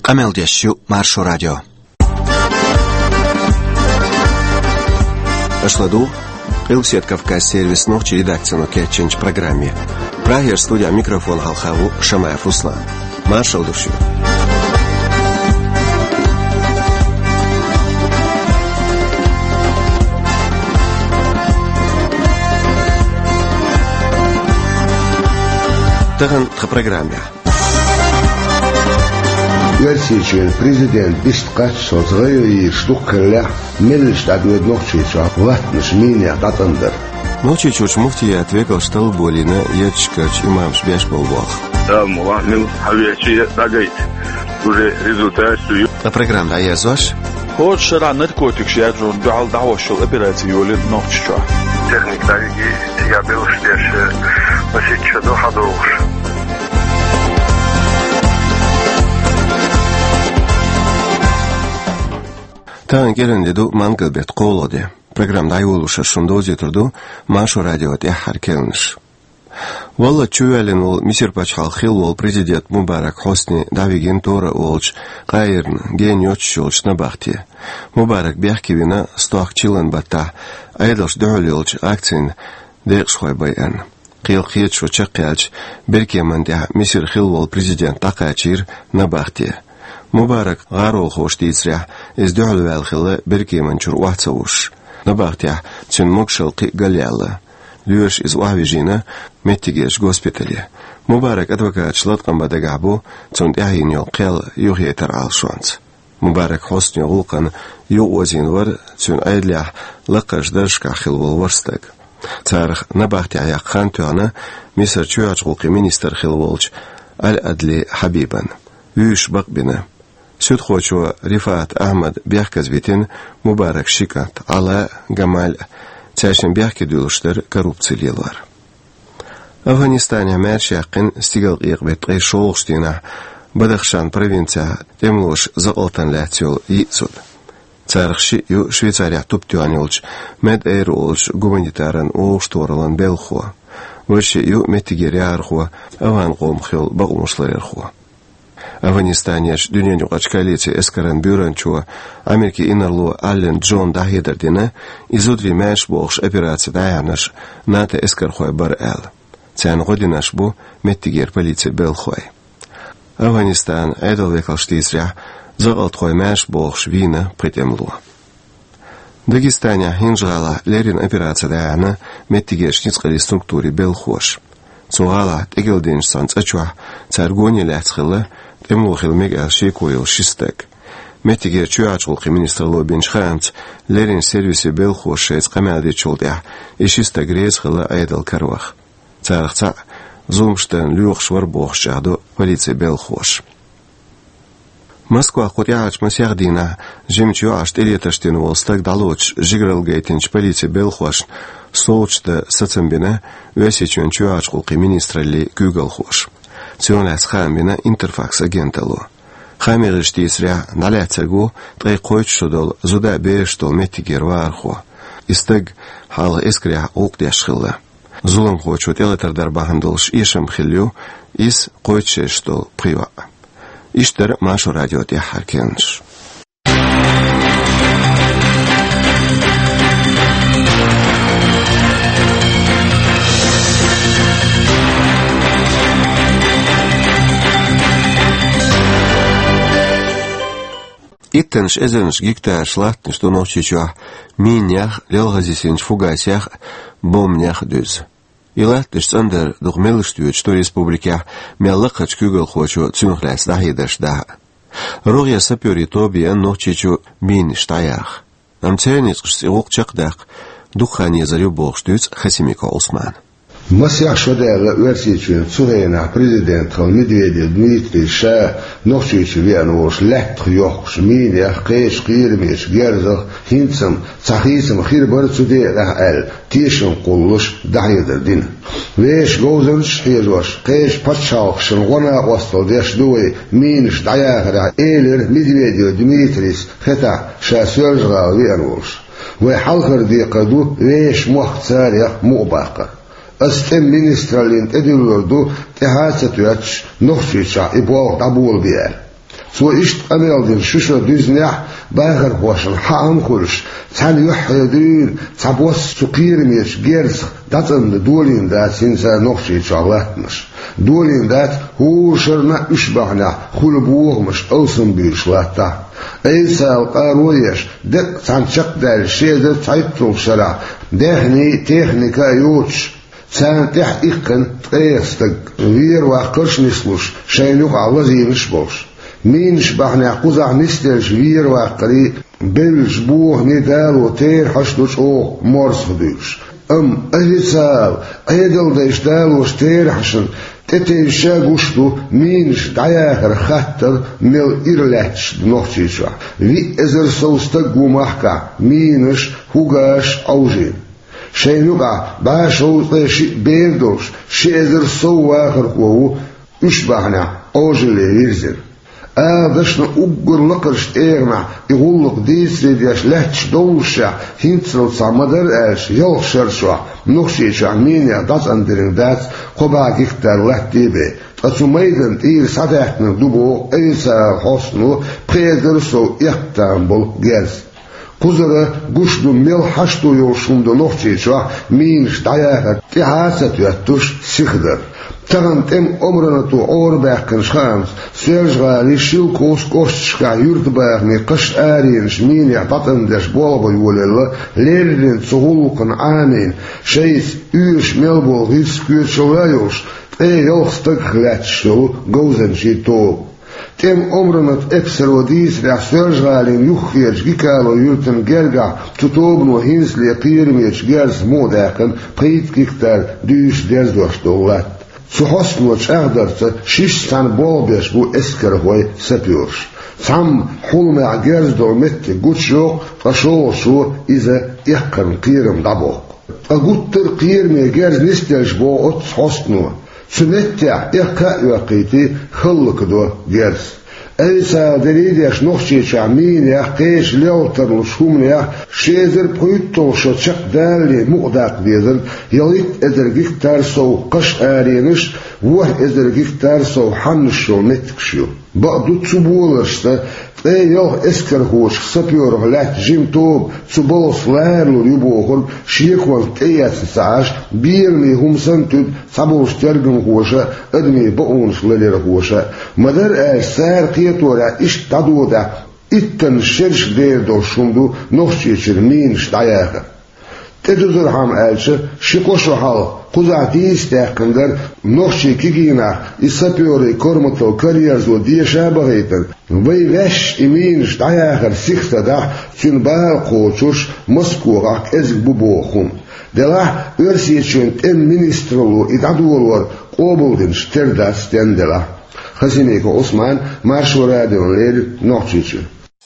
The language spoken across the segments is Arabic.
Qameldeshu Marsho Radio. Ашладу Илсет Кавказ сервис ночи редакцию кетченч программе. Прагер студия микрофон Халхаву Шамаев Руслан. Маршал душу. Таган в программе. Версичин президент бистqat созгой штуккалла мелштадует ночича ватнш меня татандер. Ночи чуч муфтия отвекал штал болина ячкач имам шбяш болвах. Да, муамил авиачи дагайт. Уже результат стою. А программа я зваш? Ход шара наркотик шаджун дал давошил операцию ночича. Техник давиги я был шбяш посетча до ходовш. Тан келендеду мангалбет қолоде. Программда айолуша шундози турду Машу радиот яхаркелнш. Валла чуялен ол мисир пачхал хил ол президент Мубарак Хосни давиген тора олч қайырн ген йочшолч на бахте. Мубарак бяхкивина стоах чилан бата айдалш дöli олч акцин декшхой байан. Қил қиетшо чаққялч беркеманде мисир хил ол президент тақачир на бахте. Мубарак غارو خوش تيسرح ازدعوا بالخلا بركي منشر واتسوش نباغتيح تشن مكشلقي قليالة ليوش از وحبيجينا متجيش غوسبيتاليا مبارك ادوكات شلطقن بدقعبو تشن احين يوقيل يوغي ترعال شوانت مبارك حسن يغلقن يوغوزين ور تشن ايدليح لقاش درشكا خلوال ورستك تارخ نباغتيح يقخان توانا ميسر تشوعج غلقي منيستر خلوالج الادلي حبيبا يوش بقبنا سود خوچو رفعت احمد بيحكز بيتين مبارك شيكات على جمال تاشن بيحكي دولشتر كروبسيليلار أفغانستان عمار شاقن استيقال إيقبت غير شولشتينا بدخشان провинция تملوش زقلتن لاتيول يسود تارخشي يو شويцария توبتيوانيولش مد ايرولش гуманитаран оштورалан белхо ورشي يو متيجيريارخو أفغان قوم خيول بغمشلارخو Афганистанеш дүйнөнү качкалицы эскаран бюранчуа Америки инарлу Аллен Джон дахедердине изудри мэш болш операция даяныш нате эскархой бар эл. Цян годинаш бу меттигер полиция белхой. Афганистан эдал векалштизря загалт хой мэш болш вина притемлу. Дагестане хинжгала лерин операция даяны меттигер шницкали структуре белхош. Цугала тегелдинш санцачуа царгони ляцхылы Темлу хилмег ашекуил шистек. Метигер чуачулки министр Лобинч Ханц лерин сервисе белхошец камяди чулдя и шистек резхыла айдал карвах. Цархца зумштен люх шварбох шаду полиция белхош. Москва хотяч масярдина жемчуаш телеташтин волстак далоч жигралгейтинч полиция белхош солчта сацамбина весечен чуачулки министрли кюгалхош. Цёнас хамина интерфакс агентало. Хамирштисря наляцагу трей койчудол зуда бештол метигер вархо. Истег хал эскря окдяшхылла. Зулам хочу телетардар бахандолш ишем хилю ис койчештол прива. Иштер Машу радио тяхаркенш. Иттенш эзенш гиктар шлаттнш до ночичуа минях лелгазисинч фугасях бомнях дүз. Илаттыш цандер духмелштует, что республика мяллакач кюгал хочу цюнхляс дахидаш да. Рогья сапюри тобия ночичу мин штаях. Амценец окчакдак духани зарюбох штуц Хасимика Осман. Масяк шодер версичин цурена президент Медведев Дмитрий Ша ночичу вианош лектх йохш минях кеш кирмеш герзах хинцам цахисам хирбар цудера эл тишен куллуш дахидердин. Веш гозенш хирваш кеш патшах шнгона остал дешдуй минш даяхра элер Медведев Дмитрий хета ша сёржга вианош. Ве халхар диқаду веш мохцарях мубака. Astım ministralin edilurdu tehasatüyaç nohşiça iboğ tabul biyer. سو إشت أميل دين شوشو ديزنيح باغر خوشن حام خورش تان يحيدين تابوس سقير ميش جيرس داتن دولين دات سينسا نوخشي شغلاتنش دولين دات هو شرنا اشبعنا خلبوه مش اوسن بيشلاتا ايسا القارويش دك تان شق دال شيدر تايتو شرع دهني تكنيكا يوتش سان تح إقن تقيستك غير وقرش نسلوش شينوك عوزي مشبوش مين شبحنا قزع نستلش غير وقري بلش بوه ندال وتير حشدوش او مورس خدوش اهيسال ايدل ديش دال وشتير حشن تتين شاقوشتو مينش دعياخر خطر ميل إرلاتش دنوختيشا في ازر سوستك ومحكا مينش هوغاش اوجين شينوكا باشو شي بيندوش شي ازر سو اخر قوو اشبحنا اوجلي ويرزن دشنا أقر لقرش إيرنا يقولك ديس ريدياش لهتش دوشا هنتسلو صامدر اش يلخشر شوا نوخشيشا مينيا داس اندرين داس قبا كيختار لهتي بي أتو ميدن إير سادحنا دوبو إيسا حسنو بخيدر سو يختان بول جيرس قزرة قشدو ميل حشتو يوشوندو نوخشيشا مينش دعياها تحاسة يتوش سيخدر تغن تم عمرنا تو اور باقن شخامس سيرج غالي شيل كوس كوشتشكا يورت باقني قش آرين شمين يعطتن داش بولبا يوليلا ليرين تغلقن عامين شيس يوش ميلبول غيس كيوت شوايوش يلخستك خلاتشو غوزن شي تو تم عمرنا تأكسر وديس رح سيرج غالين يخيرج جيكالو يورتن جرجع تطوبن وهينس ليقيرميش جرس موداقن قيت كيكتر ديش درز دوشتولات سحسنوش أغدرت شيش سان بولبيش بو اسكر هوي سبيورش سام حلم عجرز دو مت قوتشو قشوشو إذا يحقن قيرم دابوك أقوتر قيرمي جرز نستلش بو أتس حسنو سنتع يحقا يوقيتي خلق دو جرز أيسا دريديش نوخشيش عمين يحقيش ليوتر وشومن يح شيزر بويتو شتشق دالي مقداق بيزن يليت ازرقيك تارسو قش آرينش وح ازرقيك تارسو حنشو متكشو بقدو تسبولشتا يوه اسكر هوش سبيور غلات جيم توب تسبولس لارلو يبوغل شيكوان تياس ساعش بيرني هم سنتود سبوش ترقم هوشا ادمي بقونش للير هوشا مدر سار قيتورا اش تدودا اتن شرش دير دو شندو نوشيشر مينش دعياخر تدوزر هم آلشة شكوشو حال قزعتيس تاقندر نوشي كيجينا إسابيوري كورمتو كاريرز ودي شابغيتن ويغش إمينش دعياخر سيختا دا تنبال قوتوش مسكوغاك ازق ببوخون دلا ارسيشن تم منسترلو ادعدولور قوبلدنش ترداس تندلا خسينيكو عثمان مارشو راديون ليل نوخشيشو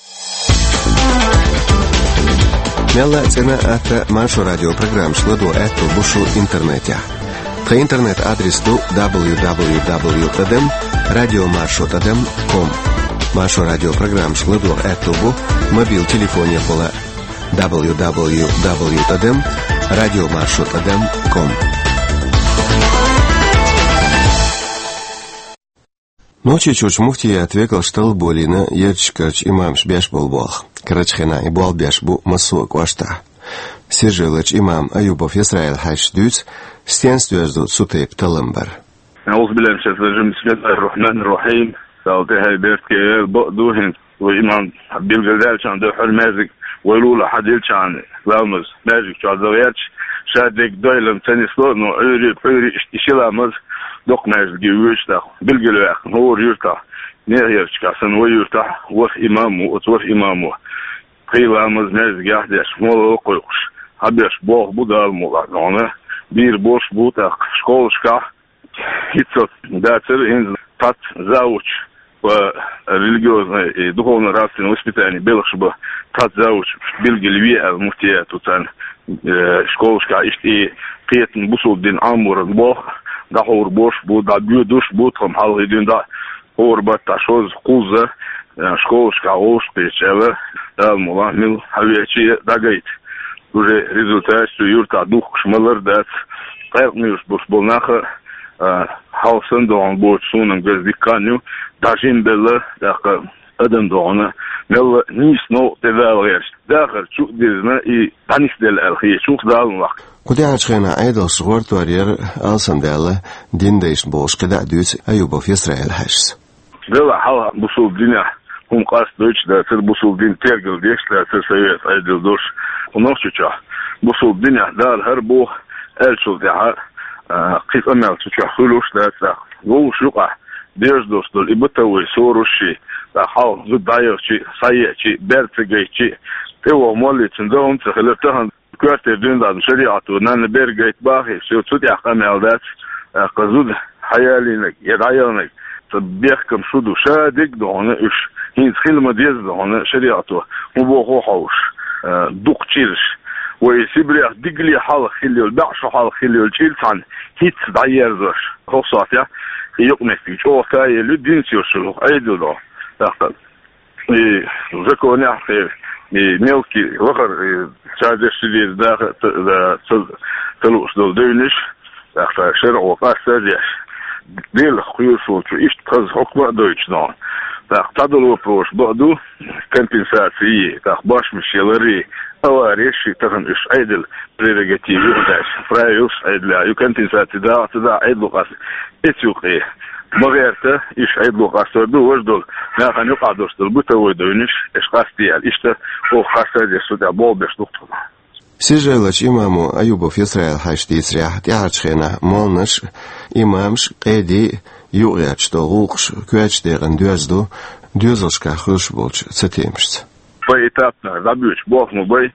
Мела цена это Машу радиопрограмм шладу это бушу интернете. Та интернет адрес ду www.radiomarshu.com. Машу радиопрограмм шладу это бу мобил телефоне пола www.radiomarshu.com. Ночи чуч мухти отвекал штал болина ечкач имам шбяш болбох. Крачхена и болбяш бу масук вашта. Сижелач имам Аюбов Исраил хаш дюц стенствёздут сутейп таламбар. أعوذ بالله من الشيطان الرجيم بسم الله الرحمن الرحيم سألتها بيرتك بقدوهن وإمام حبيل جزال شان دو حر مازك ويلولا حديل شان لامز مازك شو عزوياتش شادك دويلم تاني سلون وعيري اشتشيلامز دوق مازك جيوشتا بالجلواق هو يرتا نيريرش كاسن ويرتا وف إمامه وتوف إمامه قيل أمز مازك يحدش مولا وقوش حبيش بوغ بودال مولا بير بوش بوتاق شكولشكا هيتسوت датер ин тат зауч по религиозной и духовно-нравственному воспитанию белых, чтобы тат зауч билгельви муфтия тутан школушка и петн бусулдин амур бог дахур бош бу да бюдуш бутхам халгидин да орбат ташоз куза школушка ош печеве да мула мил хавячи дагайт уже результат юрта дух шмалар дат qayıqmıyoruz boş bolnağı حوصن دون بوتسون جزديكانيو داجين بلا داخل أدم دونا مل نيس نو تداويرش داخل شو ديزنا إي تانيس دل الخي شو خدال وقت قد عشقنا عيد صغور توارير ألسن دالة دين ديش بوش قدع دوت أيوبا في إسرائيل هشس دلا حال بوصول دينا هم قاس دوتش دا تر بوصول دين تيرجل ديش دا تر سويت عيد دوش ونوشتشا بوصول دينا دال هربو ألشو دعا قيف أمال تشوح خلوش دا تا ووش يقع ديش دوش دول إبتوي سوروشي دا حال زود دايوشي سايشي بيرتغيشي تيو مولي تندون تخلتهن كوارتر دين دا شريعتو نان بيرغيت باخي شو تودي أقامل دات قزود حيالينك يدعيونك تبيحكم شودو شادك دهونه إش هين تخيل مديز دهونه شريعته مبوخو حوش دوق تشيرش ويسيبريح دقلي حال خليل بعشو حال خليل تشيلتان هيت دعير زوش خصوصا يقنك فيش أو ثاي لدين سيوشلو أيدو دو داخل ذكوني أحقير ميلكي وقر شادش تدير داخل تلوش دول دينش داخل شرع وقاس ساديش ديل خيوشو إيش تخز حكمة دويتش نون تقتضلوا بروش بعدو كمبنساتي باش مشيلري أواريشي تغن إش عيدل بريرجاتيفي وداش فرايوس عيدل كمبنساتي دا عيدلو قاس إتيوقي مغيرته إش عيدلو قاس دو وجدول ناخن يقعدوش دل بتوي دوينش إش قاستي الإشتا أو خاصة يسودا بول بيش دكتور سجلش إمامو أيوبا في إسرائيل حاشتي إسرائيل تعرض مالنش إمامش قيدي يوغياتش دوغوغش كواتش ديغن دوزلش كاخوش بولش ستيمشت поэтапно забьёшь бог мы бой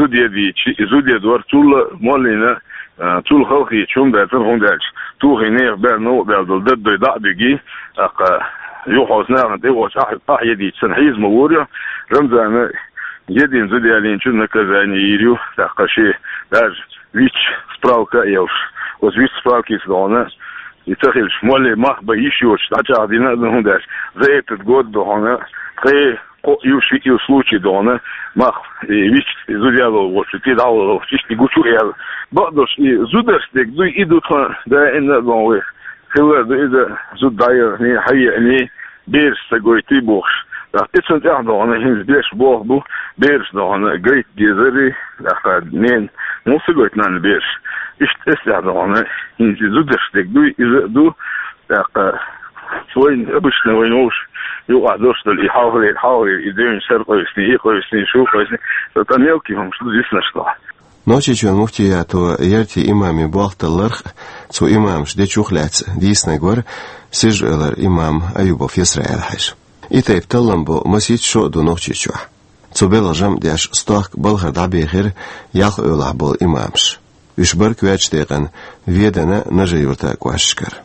зудья двор тул молина тул халки чум да тыргундалч ту гыне бер но бер дол да биги ака يوحوزنا ديوش أحيدي تنحيز موريا رمزانا يدين زودي علين شنو كذاني يريو تقشي داج ويش سبراوكا يوش وزويش سبراوكي سدونا يتخيل شمولي ما بيشيوش تاجا دينا دهونداش زي تتقود دهونا قي يوشي يوسلوشي دهونا ما ويش زوديالو وشتي داو وشتي تيجوشو يال بعدش زودرش ديك دوي إيدو دا إن دونوي خلا دا زود داير ني حي ني بيرس تقويتي بوش إتسن تعدو أنا هنز بيش بوه بو بيرس دو أنا قريت جيزري لأخد نين موسى قويت نان بيرس إشت إستعدو أنا هنز زودش ديك دوي إذا دو لأخد وين أبش نوينوش يوقعدوش دل يحاول يدين سر قويسني قويسني شو قويسني فتنيوكي هم شدو جيسنا شطاح نوچی چون مفتیه تو یرتی امامی باخت لرخ تو امامش دی چوخلات دیس نگور سجلر امام ایوب في إسرائيل حش إتى يبتلم بو مسجد شو دو نوچی چوه تو بلجم دیش استاق بلغر دعبی غیر یاخ اولع بول امامش وشبر كواج ديقن ويدنا نجيورتا كواشكر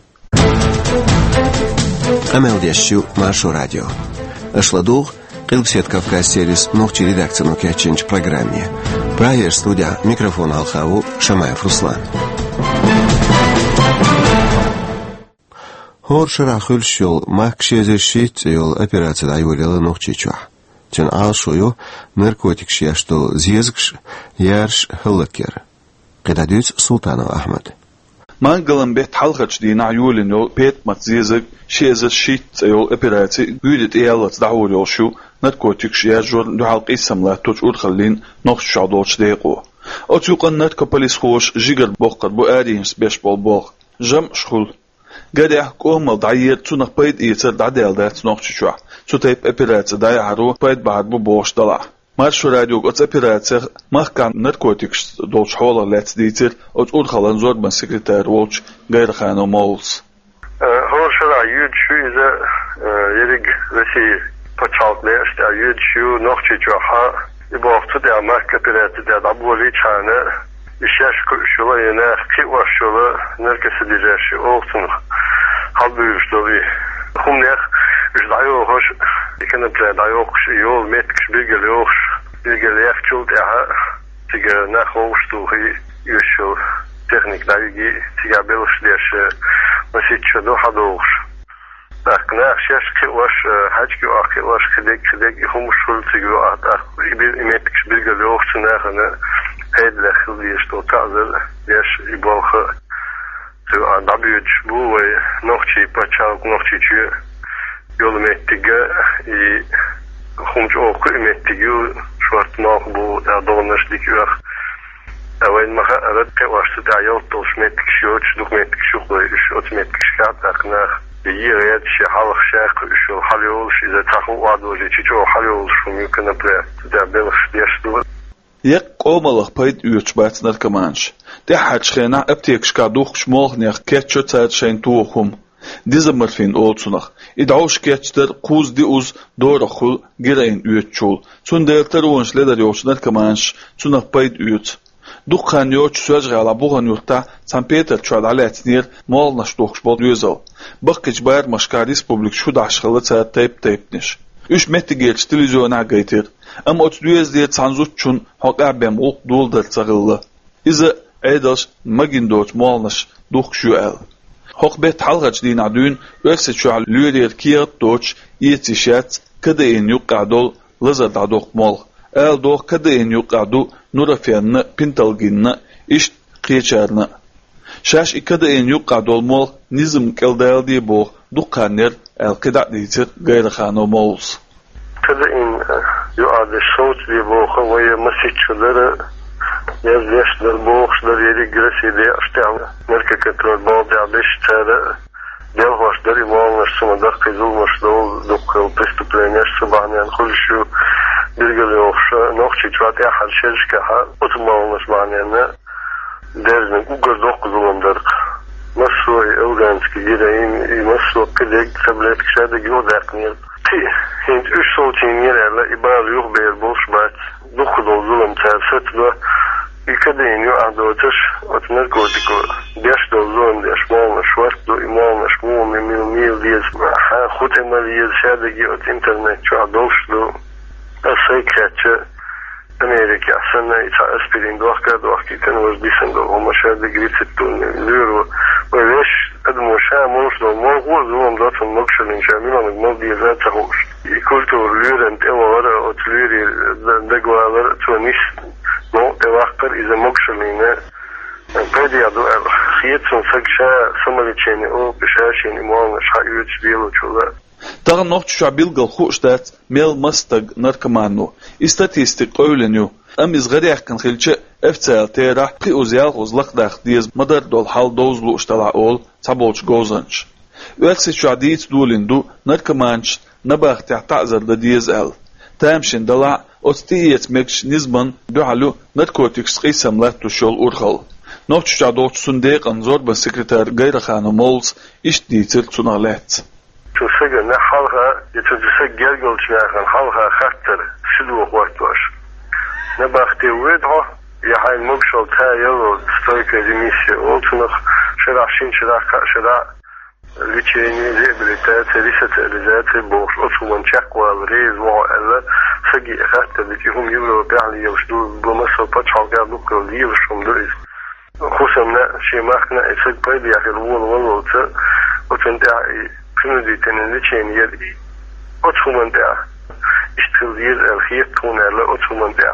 أمل ديشيو مارشو راديو أشلادوغ قلبسيت كافكاس سيريس نوخчи редакцию كاتشينج программе. Праер студия микрофон Алхаву Шамаев Руслан. Хоршера хулшул макшезешит йол операция дайволела нохчи чуа. Тен алшою наркотик шяшту зезгш ярш хылыкер. قداديس سلطان أحمد مانقلن بيت حلقة دي نعيول إنه بيت متزيزك شيزة شيت يول إبراتي بيدت إيالت دعول يولشو نركوتيك شياجور دو حلق إسم لا توش أدخلين نقش شعدوش ديقو أتوقن نتكا بليس خوش جيجر بوقت بو آديهمس بيش بالبوغ جم شخول قاد يحكوه مالدعير تونق بيد إيتر دعديل دات نقش شوع تتايب إبراتي داي عرو بيد بعد بو بوش دلع مارشو راديو قد أبيراتير مخكان نركوتيكس دولش حوالا لات ديتر أت أدخلن زود من سكرتير وولش غير خانو مولز هو شرع يود شو إذا يريق رسي بطشالت ليش دا يود شو نوخشي جوحا يبا وقتو دا مارك أبيراتي دا دعبولي چانه إشياش شولا يناخ قيوة شولا نركس ديجاشي أوغتن حلبيوش دولي هم نيخ إش دعيو هوش يكنا بلا دعيوكش يول ميتكش بيرجليوش بيرجليخ تشولت اها تيجا ناخوش توهي يوشو تكنيك دايجي تيجا بيلوش ديش مسيتشو دو حدوش ناخ شاش كيواش حاجكي واخيواش خديك يخمش شول تيجو ميتكش بيرجليوش ناخنا هيد لخل ديش تو تعزل ديش يبوخ Dabüç bu ve nohçi paçak nohçiçi yolum ettige humcu oku emettige şuartma bu doğanlaştık yok. Evvel maha evet ki varsa da yol tolşmettik şu dokumentik şu iş otomatik şart akna yiyet şey halk şarkı şu halol size tahu vadoje çiço halol şu mümkün bre da belx diyordu. Yek qomalık payt üç baytnar kamanç. De haçxena aptek şkaduq şmolxnaq ketço tsat şayn tuğum. Dizamırfin olsunaq. İdauş ketçter quz di uz doraxul gireyn üççul. Sundelter onşledar yoçnar kamanç. Sunaq payt üç. Dukhan yoç söz gala buğan yurtta San Peter çuad aletnir molnaş doqşbol yüzal. Bakıç bayar maşka Respublik şu daşxılı tsat taypniş. Üç metti gelç televizyona gaytir. Ama 32 diye sanzutçun hoqabem ol doldur tsağıllı. İzi aydaş magindoç molnaş doqşu el. Hoqbet halgaç dina dün öfse çual lüyer kiyat doç yetişat kadayin yuqadol lazada doqmol. El doq kadayin yuqadu nurafiyanna pintalginna iş qiyaçarna. Şaş ikadayin yuqadol mol nizm keldal diye boq duqanner el qida ditir gayrxano mols. Kadayin yuade soğut diye boqa ve masitçuları yazmışlar boğuşlar yeri giresiyle işte merke kontrol bağda beş tane delhoşları muamlaşsın da kızılmışlar dokul prestupleniyas sabahnen kulşu bilgili okşa nokçi çuat ya halşerişke ha oturmamış maniyene derzin ugur dokuzulundur nasıl evrenski gireyin nasıl kılek sabret kişerde giyodaknir hint üç soğutin yerlerle ibadı yok bir bolşbat dokuzulun tersetli İkadayin yu adotış otner godiko deş dozun deş molna şvart do imolna şmul mil diye ha xutemel yez şadagi ot internet şu adolşlu asay kaçı Amerika sana ita aspirin dohki tenvaz disendo o şadagi ritsetun lüro ve leş admo şamoş do mol zulum datun mokşelin şamilan mol diye zaten hoş kultur lürent evara ot lüri degvalar tunis no evakar ize mokşeline pediyadu xiyetsun sakşa samaliçeni o bişaşeni mualna şayüç bilu çula. Dağın noqçuşa bilgil xuştat mel mastag narkomanu. İstatistik öğleniyor. Am izgari akın xilçe eftsel terah qi uzyal uzlaqdaq diz madar dol hal dozlu uştala ol tabolç gozanç. Öksi şadit dulindu narkomanç nabaq ta'zarda diz el. Tamşin dala otstiyet mekş nizman dualu narkotiks qisamlat tuşol urxal. Noqçuşa doqçusun deqan zorba sekreter gayrxano mols iş ditir tunalet. Tüsege ne halha yetüse gergolçuyan halha xattır şudu vaqt var. Ne baxti wedho ya hay mokşol ta yol stoyka dimisi oltunaq şeraşin şera liçeni zebrita terisat elizati boş otuman çakwa rez wa alla sagi xattır bitihum yuro ba'li yavşdu bu masal paçalga lukol yivşumdur. Xusamna şey makna esak paydi ya wol otunda Künüdütenin liçeni yer otuman da istildiyiz elhiyet tunerle otuman da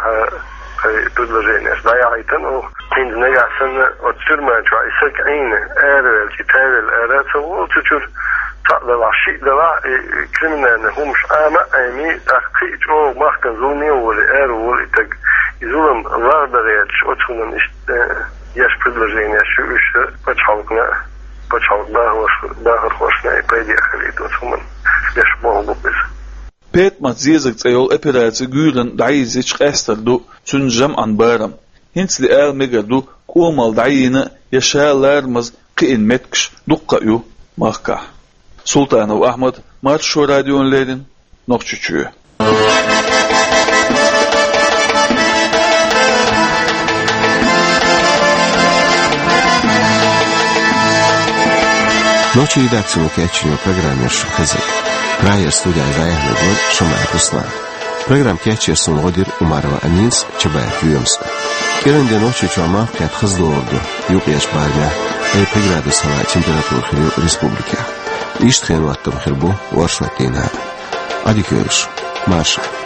bıdlarıyız. Dayağıytan o kendine gelsen oturmaya çalışsak aynı eğer ki tevil eğerse o tütür tatlılar şiitler kriminalne humuş ama aymi akıç o mahkan zulmi olur eğer olur itak zulüm var da reç otuman işte yaş bıdlarıyız şu işe paçalıkına Pet mat zizig tsayol operatsiya gülen daizic qastardu tunjam anbaram. Hinsli el megadu kumal daiyina yaşalarmaz qiin metkş duqqayu mahka. Sultanov Ahmad Marşo radyonlerin noqçuçuyu. Ночью редакцию Кячиню программе «Шухазык». Края студия Заяхлебор Шамай Руслан. Программ Кячер Сунодир Умарова Анинс Чабаев Юемста. Керенде ночью Чуамах Кят Хаздорду Юг Яшбарга 5 градусова температура хилю республика. Иштхен ваттам хирбу Варшватина. Адикёш. Маша.